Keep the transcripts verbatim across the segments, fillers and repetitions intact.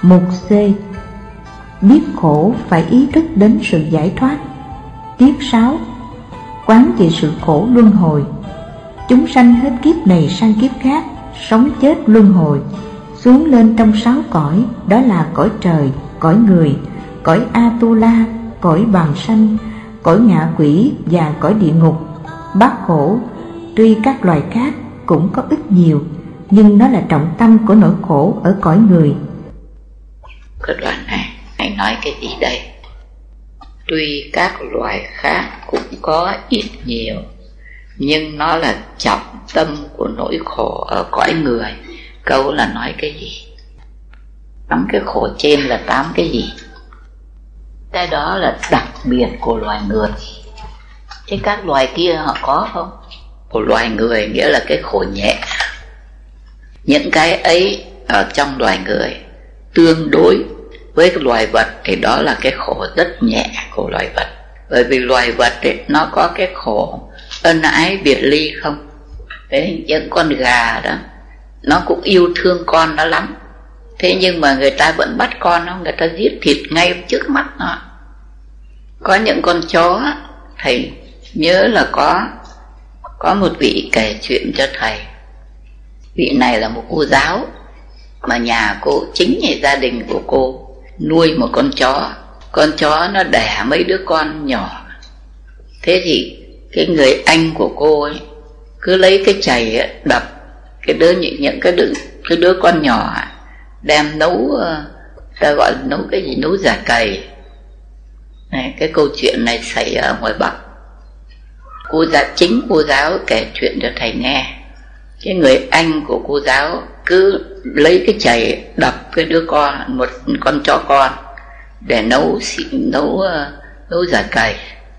Mục C. Biết khổ phải ý thức đến sự giải thoát. Tiết sáu. Quán trị sự khổ luân hồi. Chúng sanh hết kiếp này sang kiếp khác, sống chết luân hồi, xuống lên trong sáu cõi, đó là cõi trời, cõi người, cõi Atula, cõi bàng sanh, cõi ngạ quỷ và cõi địa ngục. Bát khổ, tuy các loài khác cũng có ít nhiều, nhưng nó là trọng tâm của nỗi khổ ở cõi người. Cái đoạn này anh nói cái gì đây? Tuy các loài khác cũng có ít nhiều, nhưng nó là trọng tâm của nỗi khổ ở cõi người. Câu là nói cái gì? Tám cái khổ trên là tám cái gì? Cái đó là đặc biệt của loài người. Thế các loài kia họ có không? Của loài người nghĩa là cái khổ nhẹ. Những cái ấy ở trong loài người tương đối với cái loài vật thì đó là cái khổ rất nhẹ của loài vật. Bởi vì loài vật ấy, nó có cái khổ ân ái biệt ly không? Đấy, những con gà đó nó cũng yêu thương con nó lắm, thế nhưng mà người ta vẫn bắt con nó, người ta giết thịt ngay trước mắt nó. Có những con chó, thầy nhớ là có có một vị kể chuyện cho thầy. Vị này là một cô giáo mà nhà cô, chính nhà gia đình của cô nuôi một con chó. Con chó nó đẻ mấy đứa con nhỏ. Thế thì cái người anh của cô ấy cứ lấy cái chày ấy, đập cái đứa những, những cái đứa cái đứa con nhỏ ấy, đem nấu, ta gọi là nấu cái gì, nấu giả cầy. Này, cái câu chuyện này xảy ở ngoài Bắc. Cô giáo, chính cô giáo kể chuyện cho thầy nghe. Cái người anh của cô giáo cứ lấy cái chày đập cái đứa con, một con chó con để nấu nấu nấu giả cầy.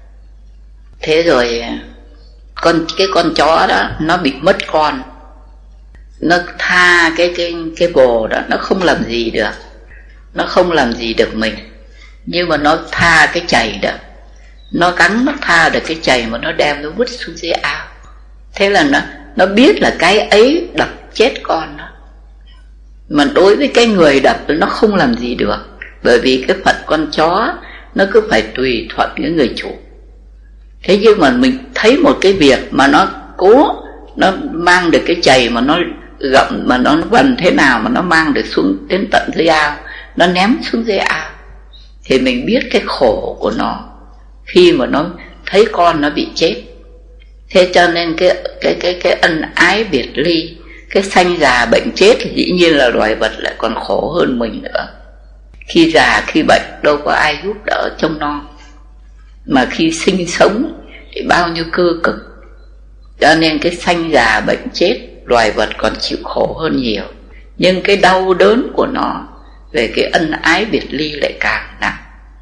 Thế rồi con cái con chó đó nó bị mất con, nó tha cái cái cái bồ đó, nó không làm gì được, nó không làm gì được mình, nhưng mà nó tha cái chày đó, nó cắn nó tha được cái chày mà nó đem nó vứt xuống dưới ao. Thế là nó nó biết là cái ấy đập chết con nó, mà đối với cái người đập nó không làm gì được, bởi vì cái phận con chó nó cứ phải tùy thuận cái người chủ. Thế nhưng mà mình thấy một cái việc mà nó cố, nó mang được cái chày mà nó gặm, mà nó vần thế nào mà nó mang được xuống đến tận dưới ao, nó ném xuống dưới ao, thì mình biết cái khổ của nó khi mà nó thấy con nó bị chết. Thế cho nên cái cái cái cái ân ái biệt ly, cái sanh già bệnh chết thì dĩ nhiên là loài vật lại còn khổ hơn mình nữa. Khi già khi bệnh đâu có ai giúp đỡ trông nom, mà khi sinh sống thì bao nhiêu cơ cực. Cho nên cái sanh già bệnh chết loài vật còn chịu khổ hơn nhiều. Nhưng cái đau đớn của nó về cái ân ái biệt ly lại càng nặng.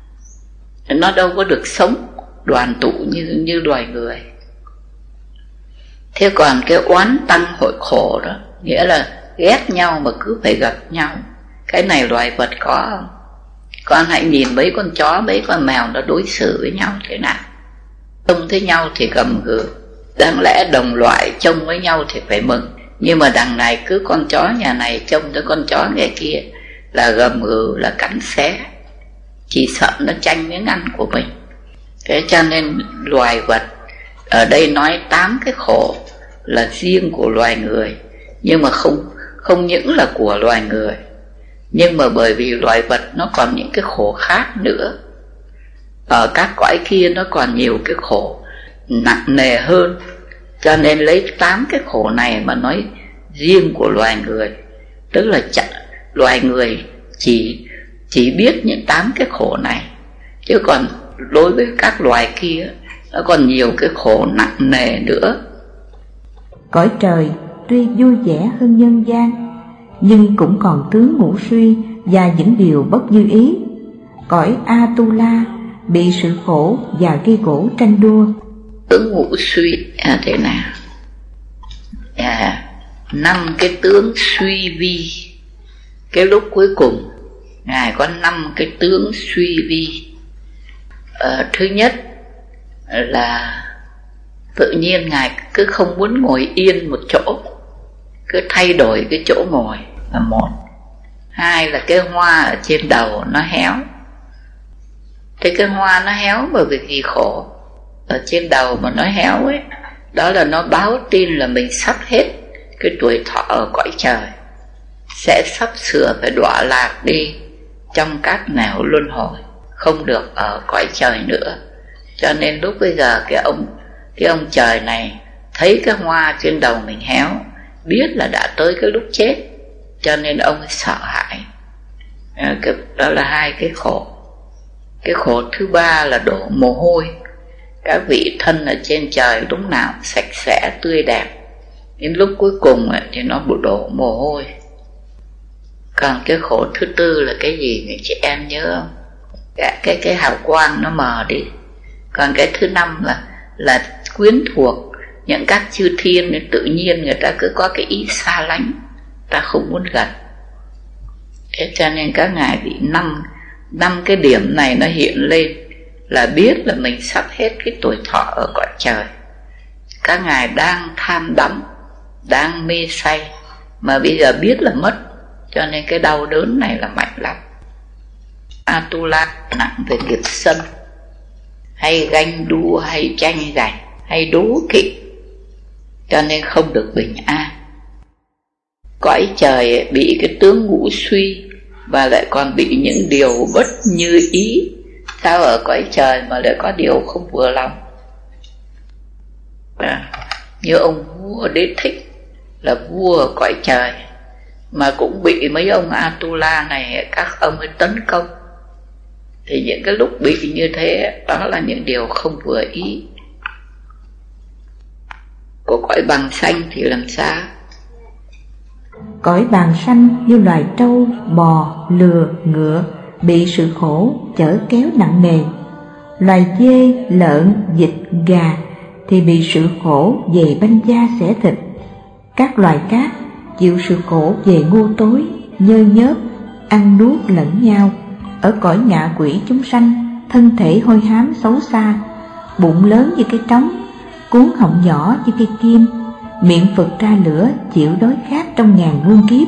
Nó đâu có được sống đoàn tụ như, như loài người. Thế còn cái oán tăng hội khổ đó, nghĩa là ghét nhau mà cứ phải gặp nhau. Cái này loài vật có không? Con hãy nhìn mấy con chó, mấy con mèo nó đối xử với nhau thế nào. Trông thấy nhau thì gầm gừ, đáng lẽ đồng loại trông với nhau thì phải mừng, nhưng mà đằng này cứ con chó nhà này trông tới con chó nhà kia là gầm gừ, là cắn xé, chỉ sợ nó tranh miếng ăn của mình. Thế cho nên loài vật ở đây nói tám cái khổ là riêng của loài người, nhưng mà không không những là của loài người, nhưng mà bởi vì loài vật nó còn những cái khổ khác nữa. Ở các cõi kia nó còn nhiều cái khổ nặng nề hơn, cho nên lấy tám cái khổ này mà nói riêng của loài người. Tức là chả, loài người chỉ chỉ biết những tám cái khổ này, chứ còn đối với các loài kia nó còn nhiều cái khổ nặng nề nữa. Cõi trời tuy vui vẻ hơn nhân gian, nhưng cũng còn tướng ngũ suy và những điều bất như ý. Cõi Atula bị sự khổ và gây gổ tranh đua. Tướng ngũ suy à, thế nào? À, năm cái tướng suy vi. Cái lúc cuối cùng Ngài có năm cái tướng suy vi. à, Thứ nhất là tự nhiên Ngài cứ không muốn ngồi yên một chỗ, cứ thay đổi cái chỗ ngồi là một. hai là cái hoa ở trên đầu nó héo. Thế cái hoa nó héo bởi vì gì khổ? Ở trên đầu mà nó héo ấy, đó là nó báo tin là mình sắp hết cái tuổi thọ ở cõi trời, sẽ sắp sửa phải đọa lạc đi trong các nẻo luân hồi, không được ở cõi trời nữa. Cho nên lúc bây giờ cái ông cái ông trời này thấy cái hoa trên đầu mình héo, biết là đã tới cái lúc chết, cho nên ông ấy sợ hãi. Đó là hai cái khổ. Cái khổ thứ ba là đổ mồ hôi. Các vị thân ở trên trời lúc nào sạch sẽ tươi đẹp, đến lúc cuối cùng thì nó đổ mồ hôi. Còn cái khổ thứ tư là cái gì người chị em nhớ không? Cái, cái, cái hào quang nó mờ đi. Còn cái thứ năm là, là quyến thuộc. Những các chư thiên tự nhiên người ta cứ có cái ý xa lánh, ta không muốn gần. Thế cho nên các ngài bị năm năm cái điểm này nó hiện lên là biết là mình sắp hết cái tuổi thọ ở cõi trời. Các ngài đang tham đắm, đang mê say, mà bây giờ biết là mất, cho nên cái đau đớn này là mạnh lắm. Atula nặng về nghiệp sân, hay ganh đua, hay tranh giành, hay đố kỵ, cho nên không được bình an. Cõi trời bị cái tướng ngũ suy, và lại còn bị những điều bất như ý. Sao ở cõi trời mà lại có điều không vừa lòng? À, như ông vua Đế Thích là vua ở cõi trời, mà cũng bị mấy ông Atula này các ông ấy tấn công. Thì những cái lúc bị như thế, đó là những điều không vừa ý. Của cõi bằng xanh thì làm sao? Cõi bàn sanh như loài trâu, bò, lừa, ngựa bị sự khổ chở kéo nặng nề. Loài dê, lợn, vịt, gà thì bị sự khổ về banh da xẻ thịt. Các loài cát chịu sự khổ về ngu tối, nhơ nhớp, ăn nuốt lẫn nhau. Ở cõi ngạ quỷ chúng sanh, thân thể hôi hám xấu xa, bụng lớn như cái trống, cuốn họng nhỏ như cây kim, miệng phực ra lửa, chịu đói khát trong ngàn muôn kiếp.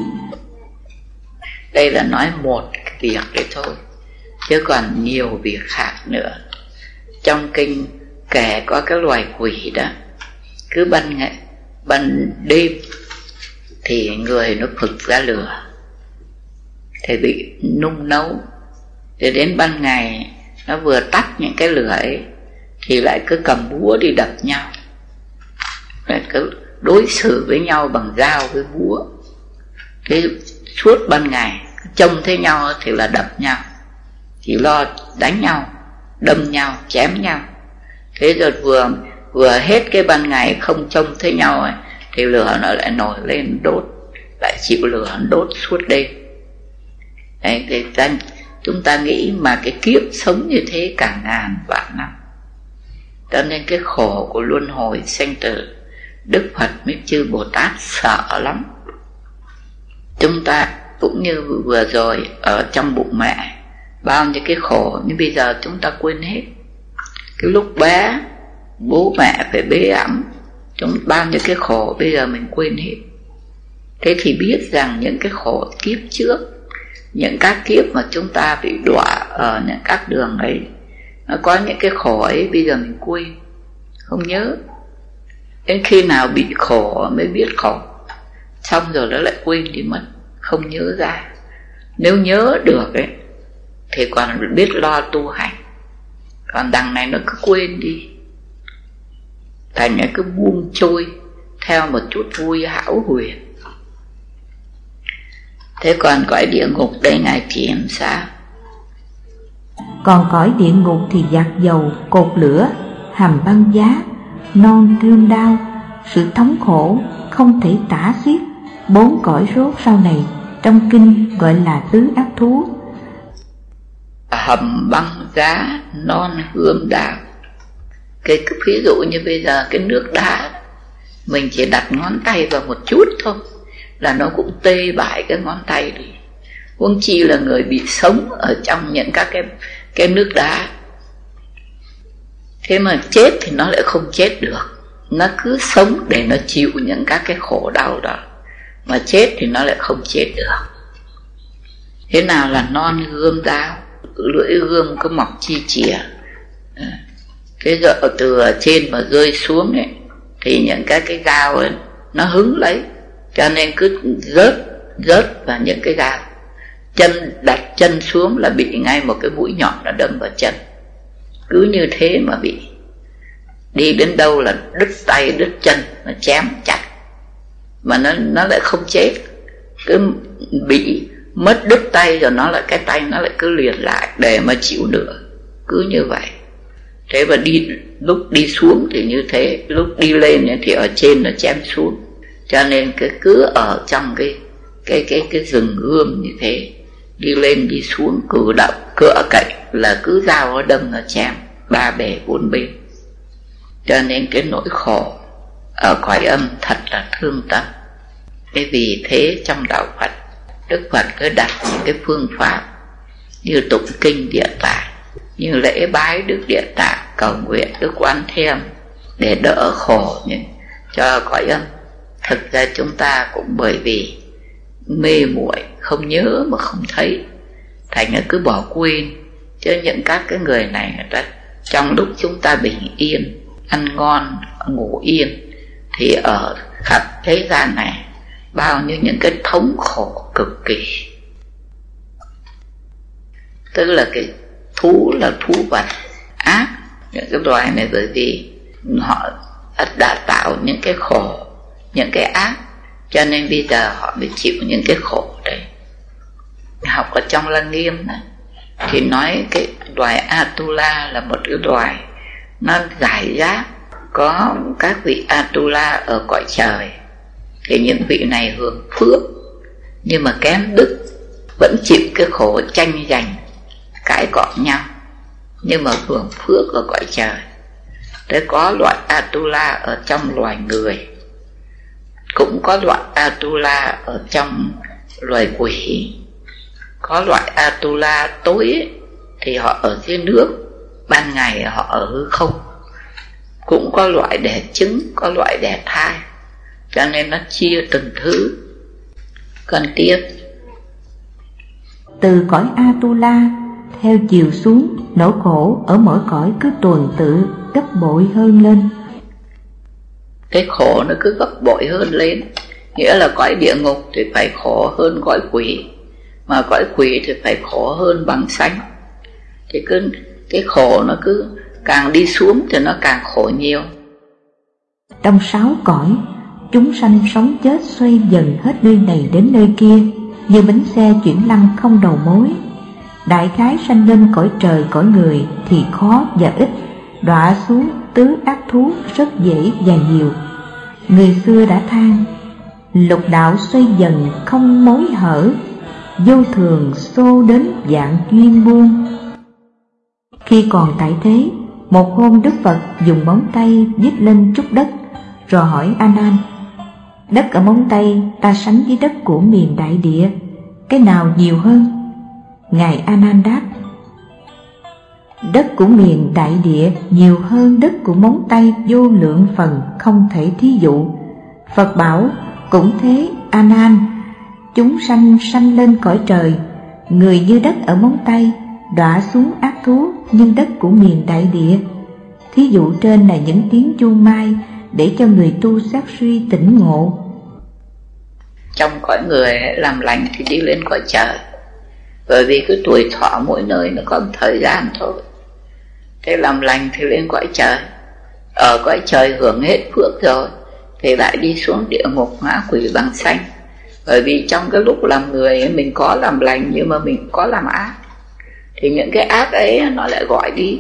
Đây là nói một việc đấy thôi, chứ còn nhiều việc khác nữa. Trong kinh kể có cái loài quỷ đó, cứ ban ngày ban đêm thì người nó phực ra lửa thì bị nung nấu, thì đến ban ngày nó vừa tắt những cái lửa ấy thì lại cứ cầm búa đi đập nhau, lại cứ đối xử với nhau bằng dao với búa. Thế suốt ban ngày trông thấy nhau thì là đập nhau, chỉ lo đánh nhau, đâm nhau, chém nhau. Thế rồi vừa vừa hết cái ban ngày không trông thấy nhau ấy, thì lửa nó lại nổi lên đốt, lại chịu lửa đốt suốt đêm. Đấy, thì ta, chúng ta nghĩ mà cái kiếp sống như thế cả ngàn vạn năm. Cho nên cái khổ của luân hồi sanh tử, Đức Phật mới chư Bồ Tát sợ lắm. Chúng ta cũng như vừa rồi ở trong bụng mẹ, bao nhiêu cái khổ, nhưng bây giờ chúng ta quên hết. Cái lúc bé bố mẹ phải bế ẵm, chúng bao nhiêu cái khổ bây giờ mình quên hết. Thế thì biết rằng những cái khổ kiếp trước, những các kiếp mà chúng ta bị đọa ở những các đường ấy, nó có những cái khổ ấy bây giờ mình quên, không nhớ. Đến khi nào bị khổ mới biết khổ, xong rồi nó lại quên đi mất, không nhớ ra. Nếu nhớ được ấy thì còn biết lo tu hành, còn đằng này nó cứ quên đi, thành nó cứ buông trôi theo một chút vui hão huyền. Thế còn cõi địa ngục đây ngài chỉ làm sao? Còn cõi địa ngục thì giặt dầu, cột lửa, hầm băng giá, non gươm đao, sự thống khổ không thể tả xiết. Bốn cõi rốt sau này trong kinh gọi là tứ ác thú. Hầm băng giá, non gươm đao. Cái ví dụ như bây giờ cái nước đá, mình chỉ đặt ngón tay vào một chút thôi là nó cũng tê bại cái ngón tay đi, huống chi là người bị sống ở trong những các cái cái nước đá. Thế mà chết thì nó lại không chết được, nó cứ sống để nó chịu những các cái khổ đau đó, mà chết thì nó lại không chết được. Thế nào là non gươm dao? Lưỡi gươm có mọc chi chìa. Cái giờ từ ở trên mà rơi xuống ấy, thì những cái cái dao ấy nó hứng lấy, cho nên cứ rớt rớt vào những cái dao. Chân đặt chân xuống là bị ngay một cái mũi nhọn nó đâm vào chân. Cứ như thế mà bị. Đi đến đâu là đứt tay đứt chân, nó chém chặt. Mà nó nó lại không chết. Cứ bị mất đứt tay rồi nó lại cái tay nó lại cứ liền lại để mà chịu nữa. Cứ như vậy. Thế và đi lúc đi xuống thì như thế, lúc đi lên thì ở trên nó chém xuống. Cho nên cái cứ ở trong cái cái cái cái rừng gươm như thế, đi lên đi xuống cử động cửa cạnh là cứ dao nó đâm nó chém ba bề bốn bên. Cho nên cái nỗi khổ ở cõi âm thật là thương tâm. Thế vì thế trong đạo Phật, Đức Phật cứ đặt những cái phương pháp như tụng kinh Địa Tạng, như lễ bái Đức Địa Tạng, cầu nguyện Đức Quan Thế Âm để đỡ khổ cho cõi âm. Thực ra chúng ta cũng bởi vì mê muội, không nhớ mà không thấy, thành ra cứ bỏ quên. Chứ những các cái người này, người ta trong lúc chúng ta bình yên, ăn ngon, ngủ yên, thì ở khắp thế gian này bao nhiêu những cái thống khổ cực kỳ. Tức là cái thú là thú vật ác, những cái loài này bởi vì họ đã tạo những cái khổ, những cái ác, cho nên bây giờ họ mới chịu những cái khổ đấy. Học ở trong Lăng Nghiêm này thì nói cái loài Atula là một cái loài nó giải rác. Có các vị Atula ở cõi trời, thì những vị này hưởng phước nhưng mà kém đức, vẫn chịu cái khổ tranh giành cãi cọ nhau, nhưng mà hưởng phước ở cõi trời. Thế có loại Atula ở trong loài người, cũng có loại Atula ở trong loài quỷ. Có loại Atula tối ấy, thì họ ở dưới nước, ban ngày họ ở hư không. Cũng có loại đẻ trứng, có loại đẻ thai, cho nên nó chia từng thứ. Còn tiếp, từ cõi Atula theo chiều xuống, nỗi khổ ở mỗi cõi cứ tuần tự gấp bội hơn lên. Cái khổ nó cứ gấp bội hơn lên, nghĩa là cõi địa ngục thì phải khổ hơn cõi quỷ, mà cõi quỷ thì phải khổ hơn bằng sanh. Thì cứ cái khổ nó cứ càng đi xuống thì nó càng khổ nhiều. Trong sáu cõi, chúng sanh sống chết xoay dần hết nơi này đến nơi kia, như bánh xe chuyển lăn không đầu mối. Đại khái sanh lên cõi trời cõi người thì khó và ít, đọa xuống tứ ác thú rất dễ và nhiều. Người xưa đã than, lục đạo xoay dần không mối hở, vô thường xô đến dạng duyên buông. Khi còn tại thế, một hôm Đức Phật dùng móng tay viết lên chút đất, rồi hỏi A Nan: đất ở móng tay ta sánh với đất của miền đại địa, cái nào nhiều hơn? Ngài A Nan đáp: đất của miền đại địa nhiều hơn đất của móng tay vô lượng phần, không thể thí dụ. Phật bảo: cũng thế A Nan, chúng sanh sanh lên cõi trời, người như đất ở móng tay, đọa xuống ác thú nhưng đất của miền đại địa. Thí dụ trên là những tiếng chuông mai để cho người tu sát suy tỉnh ngộ. Trong cõi người làm lành thì đi lên cõi trời, bởi vì cái tuổi thọ mỗi nơi nó có một thời gian thôi. Thế làm lành thì lên cõi trời, ở cõi trời hưởng hết phước rồi thì lại đi xuống địa ngục ngã quỷ bằng sanh. Bởi vì trong cái lúc làm người ấy, mình có làm lành nhưng mà mình có làm ác, thì những cái ác ấy nó lại gọi đi.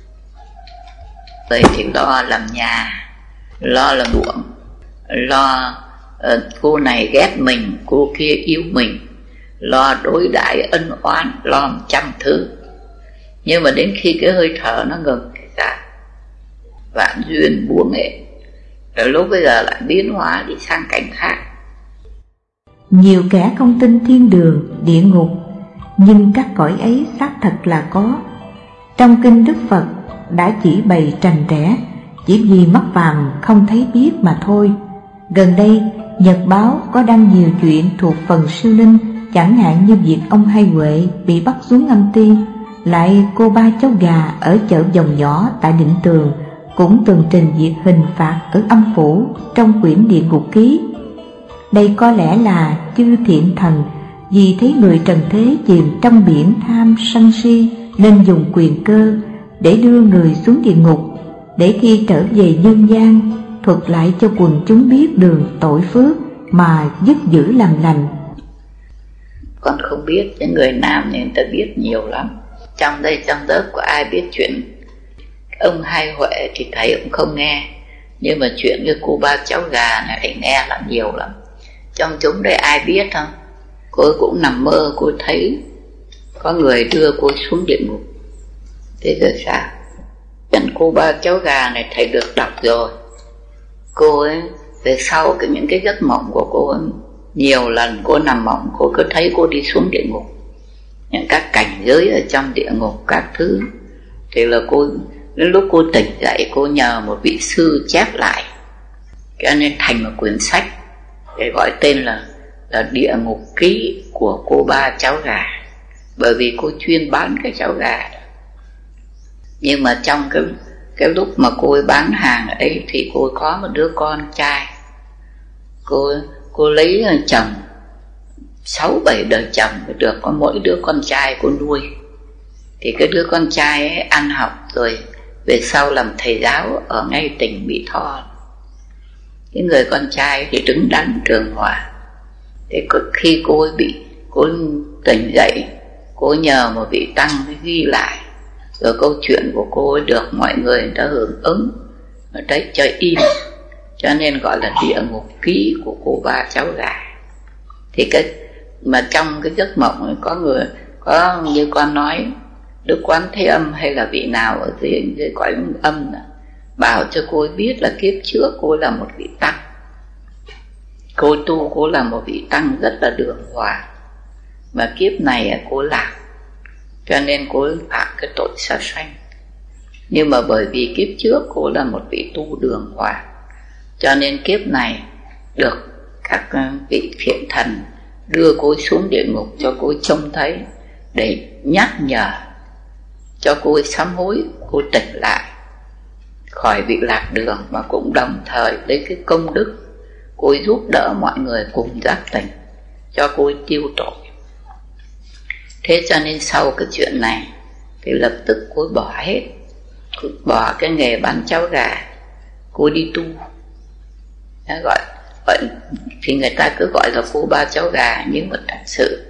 Vậy thì lo làm nhà, lo làm ruộng, lo uh, cô này ghét mình, cô kia yêu mình, lo đối đãi ân oán, lo một trăm thứ. Nhưng mà đến khi cái hơi thở nó ngừng thì ra vạn duyên buông nghệ, rồi lúc bây giờ lại biến hóa đi sang cảnh khác. Nhiều kẻ không tin thiên đường, địa ngục, nhưng các cõi ấy xác thật là có. Trong kinh Đức Phật đã chỉ bày trành trẽ, chỉ vì mắt phàm không thấy biết mà thôi. Gần đây Nhật báo có đăng nhiều chuyện thuộc phần siêu linh chẳng hạn như việc ông Hai Huệ bị bắt xuống âm ti, lại cô ba cháu gà ở chợ Dòng Nhỏ tại Định Tường cũng tường trình việc hình phạt ở âm phủ trong quyển Địa Ngục Ký. Đây có lẽ là chư thiện thần vì thấy người trần thế chìm trong biển tham sân si nên dùng quyền cơ để đưa người xuống địa ngục, để khi trở về nhân gian thuật lại cho quần chúng biết đường tội phước mà dứt giữ làm lành. Con không biết, những người nam nên ta biết nhiều lắm. Trong đây trong lớp có ai biết chuyện ông Hai Huệ thì thầy cũng không nghe, nhưng mà chuyện cái cô ba cháu gà này thầy nghe là nhiều lắm. Trong chúng đây ai biết không? Cô cũng nằm mơ, cô thấy có người đưa cô xuống địa ngục. Thế rồi sao? Chuyện cô ba cháu gà này thầy được đọc rồi. Cô ấy về sau cái những cái giấc mộng của cô ấy, nhiều lần cô nằm mộng cô cứ thấy cô đi xuống địa ngục, những các cảnh giới ở trong địa ngục các thứ. Thì là cô đến lúc cô tỉnh dậy, cô nhờ một vị sư chép lại, cho nên thành một quyển sách để gọi tên là là Địa Ngục Ký của cô ba cháu gà, bởi vì cô chuyên bán cái cháu gà. Nhưng mà trong cái cái lúc mà cô ấy bán hàng ấy thì cô ấy có một đứa con trai. Cô cô lấy chồng sáu bảy đời chồng mới được có mỗi đứa con trai cô nuôi. Thì cái đứa con trai ấy ăn học rồi về sau làm thầy giáo ở ngay tỉnh Mỹ Tho. Cái người con trai thì đứng đắn trường hòa. Thế khi cô ấy bị cô ấy tỉnh dậy, cô ấy nhờ một vị tăng ghi lại, rồi câu chuyện của cô ấy được mọi người đã hưởng ứng ở đấy cho in, cho nên gọi là Địa Ngục Ký của cô ba cháu gà. Thì cái mà trong cái giấc mộng ấy có người, có như con nói Đức Quán Thế Âm hay là vị nào ở dưới, dưới cõi âm đó, bảo cho cô ấy biết là kiếp trước cô là một vị tăng. Cô tu cô là một vị tăng rất là đường hòa, mà kiếp này cô lạc, cho nên cô ấy phạm cái tội sát sanh. Nhưng mà bởi vì kiếp trước cô là một vị tu đường hòa, cho nên kiếp này được các vị thiện thần đưa cô ấy xuống địa ngục cho cô ấy trông thấy, để nhắc nhở cho cô ấy sám hối, cô tỉnh lại khỏi bị lạc đường, mà cũng đồng thời lấy cái công đức cô ấy giúp đỡ mọi người cùng giác tỉnh cho cô ấy tiêu tội. Thế cho nên sau cái chuyện này thì lập tức cô ấy bỏ hết, cô bỏ cái nghề bán cháo gà, cô ấy đi tu. Đó, gọi, gọi thì người ta cứ gọi là cô ba cháu gà, nhưng mà thật sự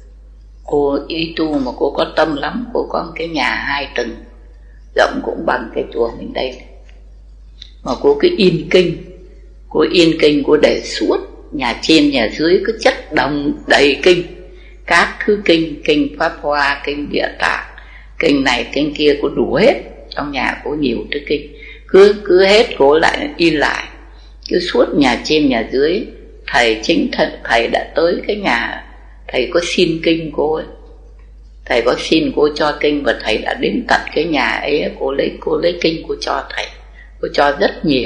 cô đi tu mà cô có tâm lắm. Cô có một cái nhà hai tầng rộng cũng bằng cái chùa mình đây, mà cô cứ in kinh, cô in kinh cô để suốt, nhà trên nhà dưới cứ chất đồng đầy kinh, các thứ kinh, kinh Pháp Hoa, kinh Địa Tạng, kinh này kinh kia cô đủ hết. Trong nhà cô nhiều thứ kinh, cứ cứ hết cô lại in lại, cứ suốt nhà trên nhà dưới. Thầy chính thật thầy đã tới cái nhà, thầy có xin kinh cô ấy, thầy có xin cô cho kinh, và thầy đã đến tận cái nhà ấy, cô lấy cô lấy kinh cô cho thầy, cô cho rất nhiều.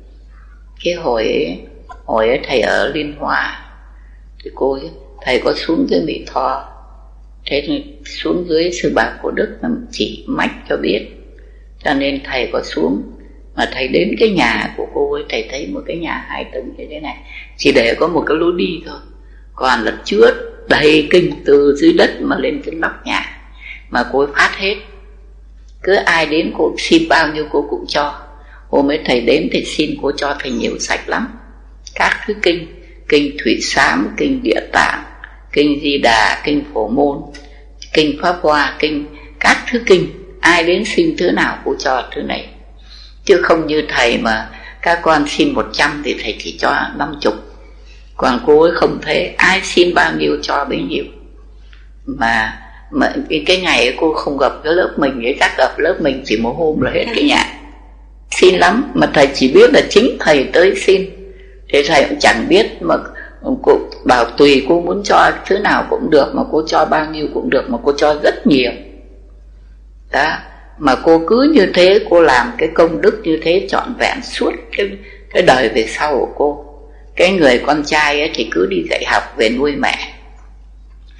Cái hồi ấy, hồi ấy thầy ở Liên Hoa thì cô ấy, thầy có xuống dưới Mỹ Tho, thế thì xuống dưới Sư Bà Cổ Đức chỉ mách cho biết, cho nên thầy có xuống. Mà thầy đến cái nhà của cô ấy, thầy thấy một cái nhà hai tầng như thế này, chỉ để có một cái lối đi thôi, còn là chứa đầy kinh từ dưới đất mà lên trên nóc nhà, mà cô ấy phát hết. Cứ ai đến cô xin bao nhiêu cô cũng cho. Hôm ấy thầy đến thì xin cô cho thầy nhiều sách lắm, các thứ kinh, kinh Thủy Sám, kinh Địa Tạng, kinh Di Đà, kinh Phổ Môn, kinh Pháp Hoa, kinh các thứ kinh, ai đến xin thứ nào cô cho thứ này. Chứ không như thầy mà các con xin một trăm thì thầy chỉ cho năm chục, còn cô ấy không thế, ai xin bao nhiêu cho bấy nhiêu. Mà, mà cái ngày ấy cô không gặp cái lớp mình ấy, chắc gặp lớp mình chỉ một hôm là hết cái nhà. Xin lắm, mà thầy chỉ biết là chính thầy tới xin, thế thầy cũng chẳng biết. Mà cô bảo tùy cô muốn cho thứ nào cũng được, mà cô cho bao nhiêu cũng được, mà cô cho rất nhiều. Đó, mà cô cứ như thế, cô làm cái công đức như thế trọn vẹn suốt cái, cái đời về sau của cô. Cái người con trai ấy thì cứ đi dạy học về nuôi mẹ,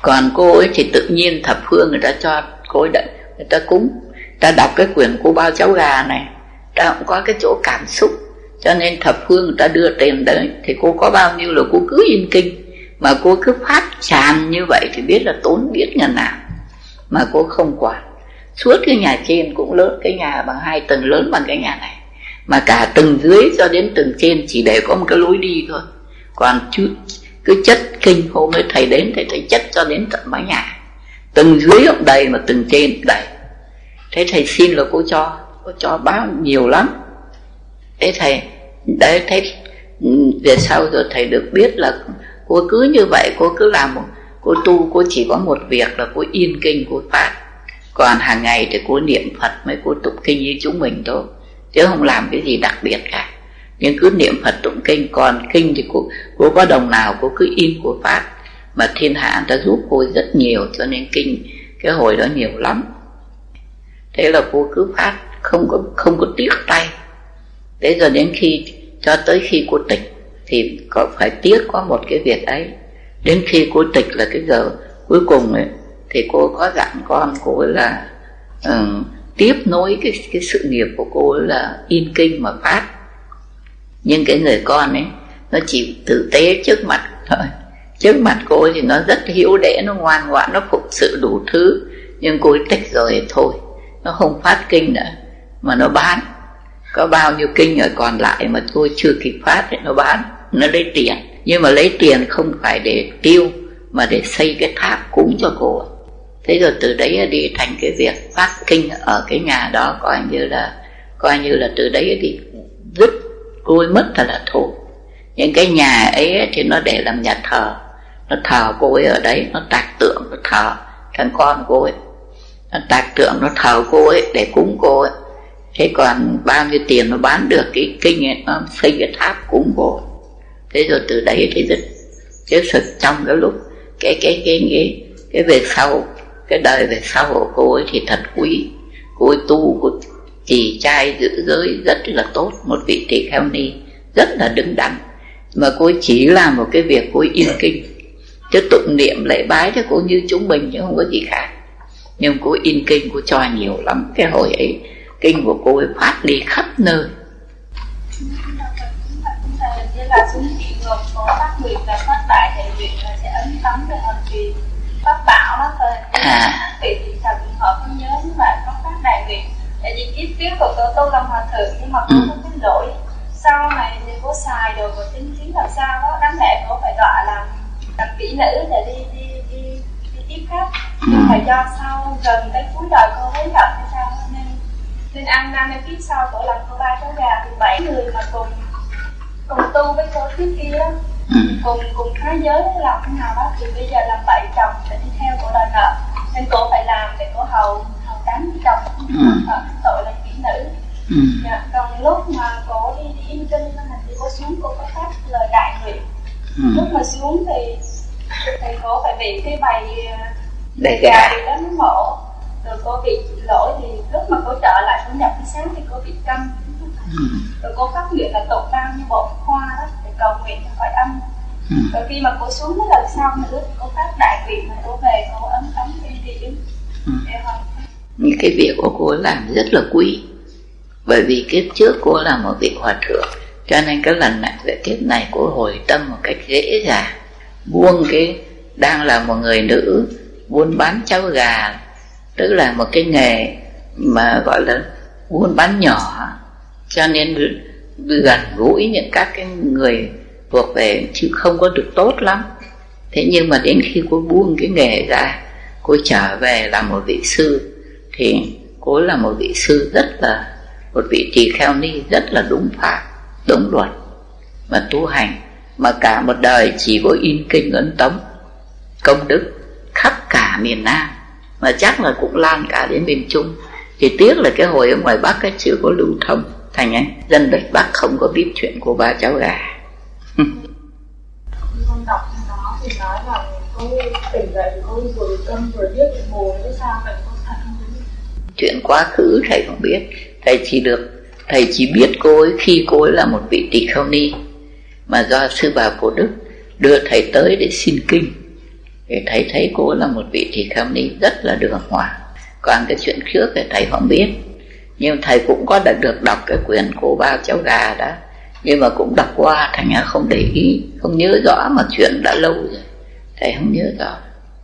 Còn cô ấy thì tự nhiên thập phương người ta cho cô ấy đợi, người ta cúng. Ta đọc cái quyển Cô Bao Cháu Gà này, ta cũng có cái chỗ cảm xúc, cho nên thập phương người ta đưa tiền đấy. Thì cô có bao nhiêu là cô cứ in kinh, mà cô cứ phát tràn như vậy thì biết là tốn biết ngần nào. Mà cô không quản. Suốt cái nhà trên cũng lớn, cái nhà bằng hai tầng lớn bằng cái nhà này, mà cả tầng dưới cho đến tầng trên chỉ để có một cái lối đi thôi. Còn chứ cứ chất kinh, hôm ấy thầy đến thầy thầy chất cho đến tận mái nhà, tầng dưới cũng đầy mà tầng trên đầy. Thế thầy xin là cô cho, cô cho bao nhiều lắm. Thế thầy đấy, thế về sau rồi thầy được biết là cô cứ như vậy, cô cứ làm một, cô tu, cô chỉ có một việc là cô yên kinh, cô phát. Còn hàng ngày thì cô niệm Phật, mấy cô tụng kinh như chúng mình thôi, chứ không làm cái gì đặc biệt cả. Nhưng cứ niệm Phật tụng kinh. Còn kinh thì cô, cô có đồng nào cô cứ in cô phát. Mà thiên hạ người ta giúp cô rất nhiều, cho nên kinh cái hồi đó nhiều lắm. Thế là cô cứ phát, không có, không có tiếc tay. Thế rồi đến khi, cho tới khi cô tịch thì có phải tiếc có một cái việc ấy. Đến khi cô tịch là cái giờ cuối cùng ấy, thì cô có dặn con cô ấy là uh, tiếp nối cái, cái sự nghiệp của cô ấy là in kinh mà phát. Nhưng cái người con ấy, nó chỉ tử tế trước mặt thôi. Trước mặt cô ấy thì nó rất hiếu đệ, nó ngoan ngoãn, nó phục sự đủ thứ. Nhưng cô ấy tịch rồi thì thôi, nó không phát kinh nữa, mà nó bán. Có bao nhiêu kinh ở còn lại mà tôi chưa kịp phát thì nó bán, nó lấy tiền. Nhưng mà lấy tiền không phải để tiêu, mà để xây cái tháp cúng cho cô. Thế rồi từ đấy đi thành cái việc phát kinh ở cái nhà đó, coi như là coi như là từ đấy đi dứt cô ấy mất thật là thôi. Những cái nhà ấy thì nó để làm nhà thờ, nó thờ cô ấy ở đấy, nó tạc tượng, nó thờ thằng con cô ấy, nó tạc tượng, nó thờ cô ấy để cúng cô ấy. Thế còn bao nhiêu tiền nó bán được cái kinh ấy, nó xây cái tháp cúng cô ấy. Thế rồi từ đấy thì dứt. Chứ thực trong cái lúc cái cái cái cái cái về sau, cái đời về sau của cô ấy thì thật quý. Cô ấy tu, cô trì trai giữ giới rất là tốt, một vị tỳ kheo ni rất là đứng đắn. Mà cô ấy chỉ làm một cái việc cô ấy in kinh, chứ tụng niệm lễ bái thì cô như chúng mình chứ không có gì khác. Nhưng cô in kinh, cô cho nhiều lắm. Cái hồi ấy kinh của cô ấy phát đi khắp nơi. Như là xuống địa ngục có phát nguyện và phát đại thể nguyện là sẽ ấn tấm về thần kỳ phát bảo đó thôi. À. Vì thì sao trường hợp không nhớ và có phát đại nguyện. Tại vì kiếp trước của cô tu làm hòa thượng, nhưng mà cô có cái lỗi sau này thì cô xài đồ và tính chính làm sao đó, đáng lẽ cô phải đọa làm làm kỹ nữ để đi đi đi đi tiếp khách. Nhưng mà do sau gần tới cuối đời cô hối hận hay sao nên nên ăn năm năm kiếp sau cô làm cô ba cháu gà thì bảy người mà cùng cùng tu với cô trước kia đó, ừ. cùng cùng phá giới làm thế nào đó thì bây giờ làm bảy chồng để đi theo cô đòi nợ, nên cô phải làm để cô hầu hầu tám chồng, ừ. tội là kỹ nữ. Ừ. Dạ, còn lúc mà cô đi, đi in kinh thì cô xuống cô có phát lời đại nguyện. Ừ. Lúc mà xuống thì thì cô phải bị cái bầy bầy gà bị đó nó mổ, rồi cô bị lỗi thì lúc mà cô trở lại cô nhập cái sáng thì cô bị câm. Ừ. Rồi cô phát nguyện là tụng bao nhiêu bộ hoa đó để cầu nguyện cho khỏi âm. Ừ. Rồi khi mà cô xuống cái lần sau nữa cô phát đại nguyện mà cô về cô ấm ấm trên điểm. Ừ. Những cái việc của cô làm rất là quý, bởi vì kiếp trước cô là một vị hòa thượng, cho nên cái lần này về kiếp này cô hồi tâm một cách dễ dàng, buông cái đang là một người nữ buôn bán cháo gà, tức là một cái nghề mà gọi là buôn bán nhỏ, cho nên gần gũi những các cái người thuộc về chứ không có được tốt lắm. Thế nhưng mà đến khi cô buông cái nghề ra, cô trở về làm một vị sư, thì cô là một vị sư rất là, một vị tỳ kheo ni rất là đúng pháp, đúng luật mà tu hành, mà cả một đời chỉ có in kinh ấn tống công đức khắp cả miền Nam, mà chắc là cũng lan cả đến miền Trung. Thì tiếc là cái hồi ở ngoài Bắc ấy chưa có lưu thông, thành ấy dân đất Bắc không có biết chuyện của ba cháu gà. Con đọc trên đó thì nói là cô tỉnh dậy thì cô vừa câm vừa biết bị mù, thế sao vậy, con thật không biết? Chuyện quá khứ thầy không biết, thầy chỉ được thầy chỉ biết cô ấy khi cô ấy là một vị tỳ kheo ni, mà do sư bà Phổ Đức đưa thầy tới để xin kinh, Thì thầy thấy cô là một vị tỳ kheo ni rất là đường hoàng. Còn cái chuyện trước thì thầy không biết, nhưng thầy cũng có đã được đọc cái quyển Cô Bao Cháu Gà đó, nhưng mà cũng đọc qua thành ra không để ý, không nhớ rõ, mà chuyện đã lâu rồi thầy không nhớ rõ.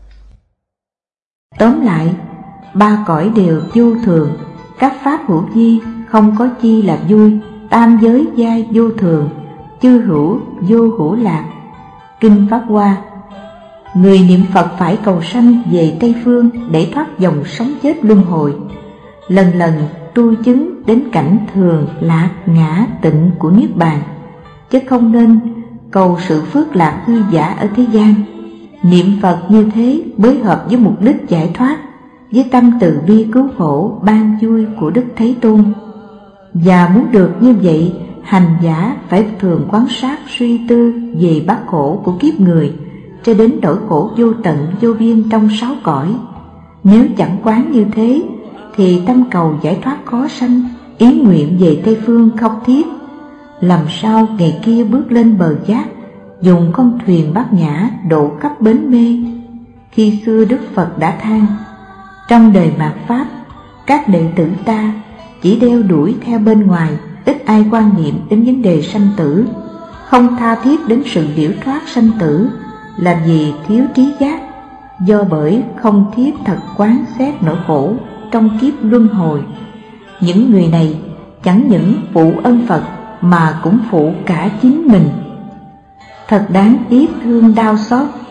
Tóm lại, ba cõi đều vô thường, các pháp hữu vi, không có chi là vui, tam giới giai vô thường, chư hữu vô hữu lạc. Kinh Pháp Hoa. Người niệm Phật phải cầu sanh về Tây Phương để thoát dòng sống chết luân hồi, lần lần tu chứng đến cảnh thường lạc ngã tịnh của Niết Bàn, chứ không nên cầu sự phước lạc hư giả ở thế gian. Niệm Phật như thế mới hợp với mục đích giải thoát, với tâm từ bi cứu khổ ban vui của Đức Thế Tôn. Và muốn được như vậy, hành giả phải thường quan sát suy tư về bát khổ của kiếp người, cho đến nỗi khổ vô tận vô biên trong sáu cõi. Nếu chẳng quán như thế, thì tâm cầu giải thoát khó sanh, ý nguyện về Tây Phương không thiết. Làm sao ngày kia bước lên bờ giác, dùng con thuyền bát nhã độ khắp bến mê? Khi xưa Đức Phật đã than, trong đời mạt Pháp, các đệ tử ta chỉ đeo đuổi theo bên ngoài, ít ai quan niệm đến vấn đề sanh tử, không tha thiết đến sự liễu thoát sanh tử, là vì thiếu trí giác, do bởi không thiết thật quán xét nỗi khổ trong kiếp luân hồi. Những người này chẳng những phụ ân Phật mà cũng phụ cả chính mình. Thật đáng tiếc thương đau xót